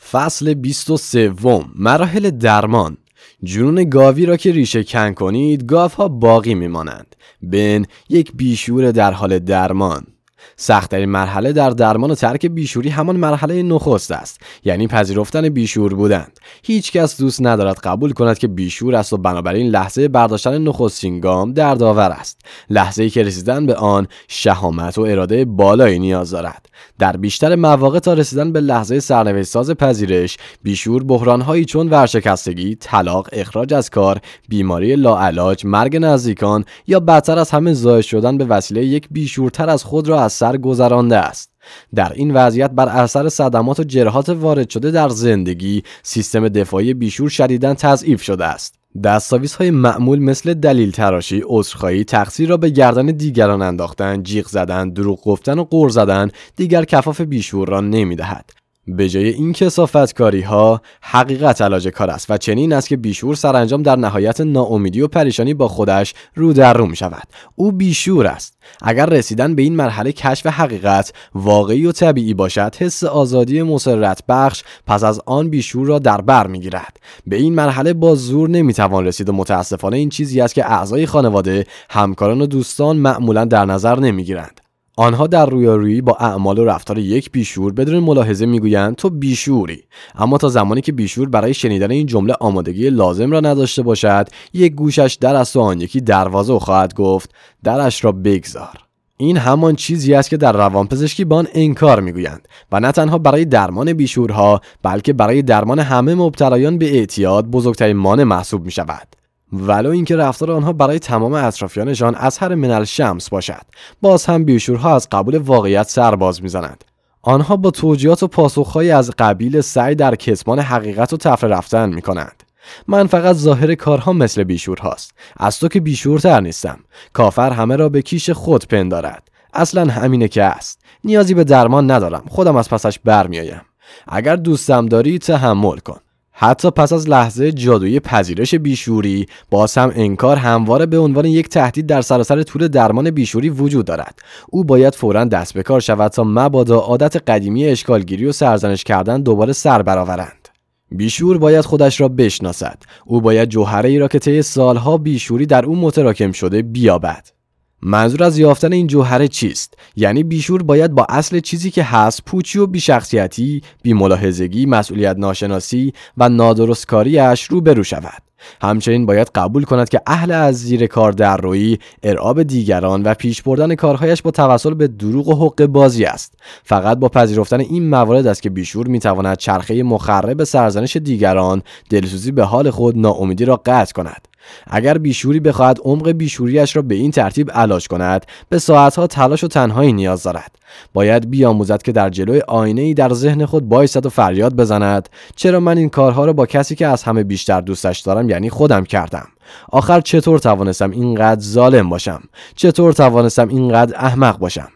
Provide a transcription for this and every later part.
فصل 23. مراحل درمان. جنون گاوی را که ریشه کن کنید، گاوها باقی میمانند. بن، یک بیشور در حال درمان. سخت‌ترین مرحله در درمان و ترک بیشوری همان مرحله نخست است، یعنی پذیرفتن بیشور بودند. هیچ کس دوست ندارد قبول کند که بیشور است و بنابراین لحظه برداشتن نخستین گام دردآور است. لحظه‌ای که رسیدن به آن شهامت و اراده بالایی نیاز دارد. در بیشتر مواقع تا رسیدن به لحظه سرنوشت ساز پذیرش، بیشور بحران‌هایی چون ورشکستگی، طلاق، اخراج از کار، بیماری لاعلاج، مرگ نزدیکان یا بدتر از همه زایش شدن به وسیله یک بیشورتر از خود را از سر گذرانده است. در این وضعیت بر اثر صدمات و جراحات وارد شده در زندگی، سیستم دفاعی بیشور شدیداً تضعیف شده است. دستاویزهای معمول مثل دلیل تراشی، عذرخواهی، تقصیر را به گردن دیگران انداختن، جیغ زدن، دروغ گفتن و غر زدن دیگر کفاف بیشور را نمی‌دهد. به جای این کثافتکاری ها، حقیقت علاج کار است و چنین است که بیشور سرانجام در نهایت ناامیدی و پریشانی با خودش رو در رو می شود. او بیشور است. اگر رسیدن به این مرحله کشف حقیقت واقعی و طبیعی باشد، حس آزادی مسرت بخش پس از آن بیشور را در بر می گیرد. به این مرحله با زور نمی توان رسید و متاسفانه این چیزی است که اعضای خانواده، همکاران و دوستان معمولا در نظر نمی گیرند. آنها در رویارویی با اعمال و رفتار یک بیشور بدون ملاحظه میگویند تو بیشوری، اما تا زمانی که بیشور برای شنیدن این جمله آمادگی لازم را نداشته باشد، یک گوشش در است و آن یکی دروازه خواهد گفت درش را بگذار. این همان چیزی است که در روانپزشکی به آن انکار میگویند و نه تنها برای درمان بیشورها بلکه برای درمان همه مبتلایان به اعتیاد بزرگترین مانع محسوب می شود. ولو اینکه رفتار آنها برای تمام اطرافیانشان اظهر من الشمس باشد، باز هم بیشورها از قبول واقعیت سر باز میزنند. آنها با توجیهات و پاسخهایی از قبیل سعی در کتمان حقیقت و تفره رفتن میکنند. من فقط ظاهر کارها مثل بیشورهاست. از تو که بیشورتر نیستم. کافر همه را به کیش خود پندارد. اصلا همینه که است. نیازی به درمان ندارم. خودم از پسش برمیایم. اگر دوستم داری تحمل کن. حتی پس از لحظه جادویی پذیرش بیشوری، باز هم انکار همواره به عنوان یک تهدید در سراسر طول درمان بیشوری وجود دارد. او باید فوراً دست به کار شود تا مبادا عادت قدیمی اشکالگیری و سرزنش کردن دوباره سر برآورند. بیشور باید خودش را بشناسد. او باید جوهره‌ای را که طی سالها بیشوری در او متراکم شده بیابد. منظور از یافتن این جوهره چیست؟ یعنی بیشور باید با اصل چیزی که هست، پوچی و بی‌شخصیتی، بی‌ملاحظگی، مسئولیت ناشناسی و نادرستکاری‌اش روبرو شود. همچنین باید قبول کند که اهل از زیر کار دررویی، ارعاب دیگران و پیش بردن کارهایش با توسل به دروغ و حقه بازی است. فقط با پذیرفتن این موارد است که بیشور میتواند چرخه مخرب سرزنش دیگران، دلسوزی به حال خود، ناامیدی را قطع کند. اگر بیشوری بخواهد عمق بیشوریش را به این ترتیب علاج کند، به ساعتها تلاش و تنهایی نیاز دارد. باید بیاموزد که در جلوی آینه‌ای در ذهن خود بایستد و فریاد بزند چرا من این کارها را با کسی که از همه بیشتر دوستش دارم یعنی خودم کردم؟ آخر چطور توانستم اینقدر ظالم باشم؟ چطور توانستم اینقدر احمق باشم؟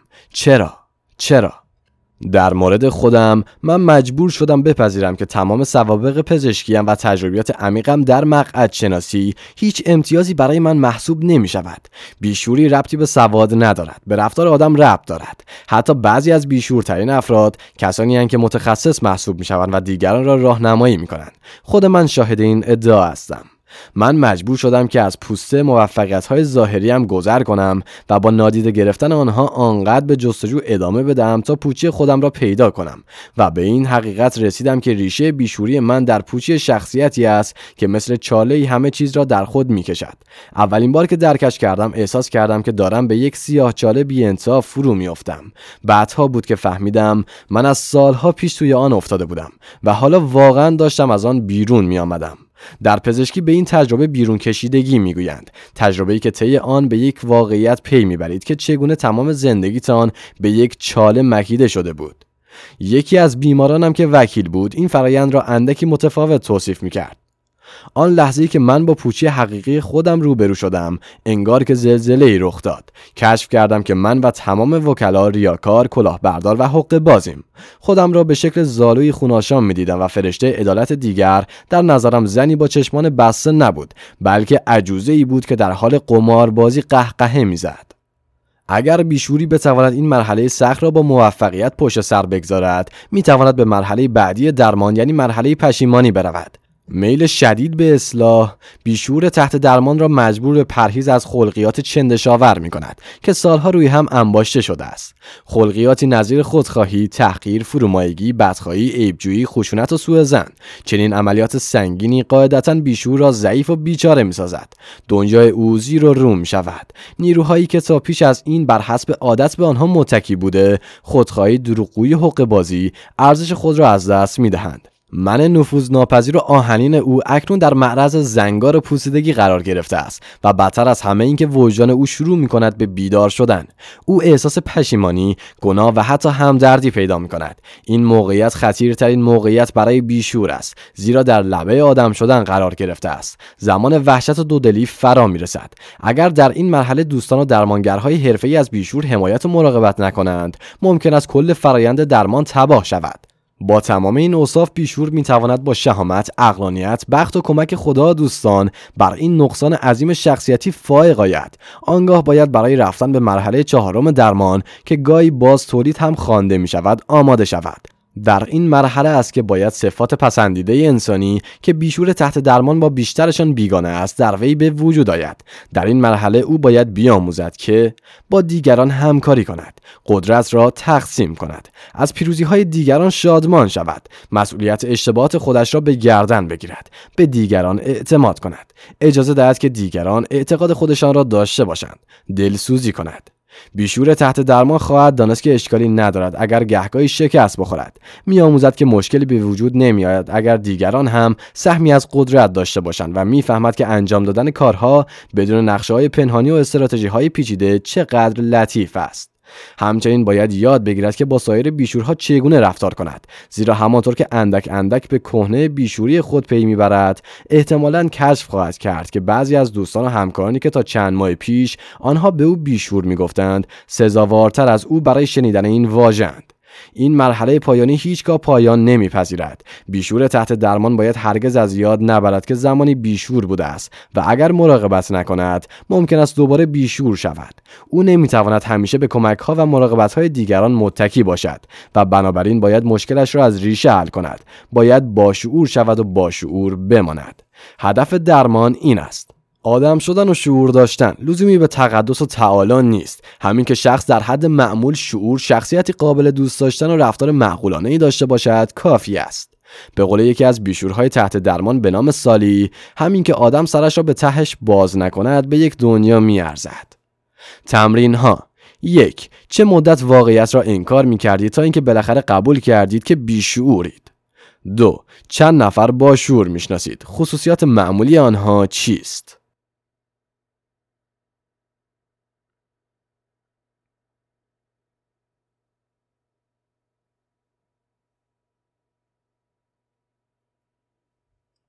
چرا؟ در مورد خودم، من مجبور شدم بپذیرم که تمام سوابق پزشکیم و تجربیات عمیقم در مقعد شناسی هیچ امتیازی برای من محسوب نمی شود. بیشوری ربطی به سواد ندارد، به رفتار آدم ربط دارد. حتی بعضی از بیشورترین افراد کسانی هستند که متخصص محسوب می شوند و دیگران را راهنمایی می کنند. خود من شاهد این ادعا هستم. من مجبور شدم که از پوسته موفقیت‌های ظاهریم گذر کنم و با نادیده گرفتن آنها آنقدر به جستجو ادامه بدم تا پوچی خودم را پیدا کنم و به این حقیقت رسیدم که ریشه بیشوری من در پوچی شخصیتی است که مثل چاله‌ای همه چیز را در خود می‌کشد. اولین بار که درکش کردم احساس کردم که دارم به یک سیاه‌چاله بی‌انصاف فرو می‌افتم. بعدها بود که فهمیدم من از سالها پیش توی آن افتاده بودم و حالا واقعاً داشتم از آن بیرون می‌آمدم. در پزشکی به این تجربه بیرون کشیدگی میگویند. تجربه‌ای که طی آن به یک واقعیت پی میبرید که چگونه تمام زندگیتان به یک چاله مکیده شده بود. یکی از بیمارانم که وکیل بود این فرایند را اندکی متفاوت توصیف میکرد. آن لحظه‌ای که من با پوچی حقیقی خودم روبرو شدم، انگار که زلزله‌ای رخ داد. کشف کردم که من و تمام وکلا ریاکار، کلاهبردار و حقه بازیم. خودم را به شکل زالوی خوناشام می‌دیدم و فرشته عدالت دیگر در نظرم زنی با چشمان بسته نبود، بلکه عجوزه‌ای بود که در حال قماربازی قهقهه می‌زد. اگر بیشوری بتواند این مرحله سخت را با موفقیت پشت سر بگذارد، میتواند به مرحله بعدی درمان یعنی مرحله پشیمانی برود. میل شدید به اصلاح بیشعور تحت درمان را مجبور به پرهیز از خلقیات چندشاور می کند که سالها روی هم انباشته شده است. خلقیاتی نظیر خودخواهی، تحقیر، فرومایگی، بدخواهی، عیبجویی، خشونت و سوءظن. چنین عملیات سنگینی قاعدتاً بیشعور را ضعیف و بیچاره می سازد. دنیای او زیر و رو می شود. نیروهایی که تا پیش از این بر حسب عادت به آنها متکی بوده، خودخواهی، دروغگویی، حقه‌بازی، ارزش خود را از دست می دهند. من نفوذناپذیر و آهنین او اکنون در معرض زنگار پوسیدگی قرار گرفته است و بدتر از همه این که وجدان او شروع می کند به بیدار شدن. او احساس پشیمانی، گناه و حتی همدردی پیدا می کند. این موقعیت خطیرترین موقعیت برای بیشعور است، زیرا در لبه آدم شدن قرار گرفته است. زمان وحشت و دودلی فرا می رسد. اگر در این مرحله دوستان و درمانگرهای حرفه‌ای از بیشعور حمایت و مراقبت نکنند، ممکن است کل فرایند درمان تباه شود. با تمام این اوصاف بیشعور میتواند با شهامت، عقلانیت، بخت و کمک خدا و دوستان بر این نقصان عظیم شخصیتی فائق آید. آنگاه باید برای رفتن به مرحله 4 درمان که گاهی باز تولید هم خوانده می شود آماده شود. در این مرحله است که باید صفات پسندیده انسانی که بیشعور تحت درمان با بیشترشان بیگانه است در وی به وجود آید. در این مرحله او باید بیاموزد که با دیگران همکاری کند، قدرت را تقسیم کند، از پیروزی‌های دیگران شادمان شود، مسئولیت اشتباهات خودش را به گردن بگیرد، به دیگران اعتماد کند، اجازه دهد که دیگران اعتقاد خودشان را داشته باشند، دلسوزی کند. بیشعور تحت درمان خواهد دانست که اشکالی ندارد اگر گهگاهی شکست بخورد. می‌آموزد که مشکلی به وجود نمی‌آید اگر دیگران هم سهمی از قدرت داشته باشند و می‌فهمد که انجام دادن کارها بدون نقشه‌های پنهانی و استراتژی‌های پیچیده چقدر لطیف است. همچنین باید یاد بگیرد که با سایر بیشعورها چگونه رفتار کند، زیرا همانطور که اندک اندک به کهنه بیشعوری خود پی میبرد، احتمالاً کشف خواهد کرد که بعضی از دوستان و همکارانی که تا چند ماه پیش آنها به او بیشعور میگفتند، سزاوارتر از او برای شنیدن این واژه‌اند. این مرحله پایانی هیچگاه پایان نمیپذیرد. بیشعور تحت درمان باید هرگز از یاد نبرد که زمانی بیشعور بوده است و اگر مراقبت نکند ممکن است دوباره بیشعور شود. او نمیتواند همیشه به کمک‌ها و مراقبت‌های دیگران متکی باشد و بنابراین باید مشکلش را از ریشه حل کند. باید باشعور شود و باشعور بماند. هدف درمان این است: آدم شدن و شعور داشتن. لزومی به تقدس و تعالی نیست. همین که شخص در حد معمول شعور، شخصیتی قابل دوست داشتن و رفتار معقولانه‌ای داشته باشد کافی است. به قول یکی از بیشعورهای تحت درمان به نام سالی، همین که آدم سرش را به تهش باز نکند به یک دنیا میارزد. تمرین ها: 1. چه مدت واقعیت را انکار می‌کردید تا اینکه بالاخره قبول کردید که بیشعورید؟ 2. چند نفر با شعور میشناسید؟ خصوصیات معمولی آنها چیست؟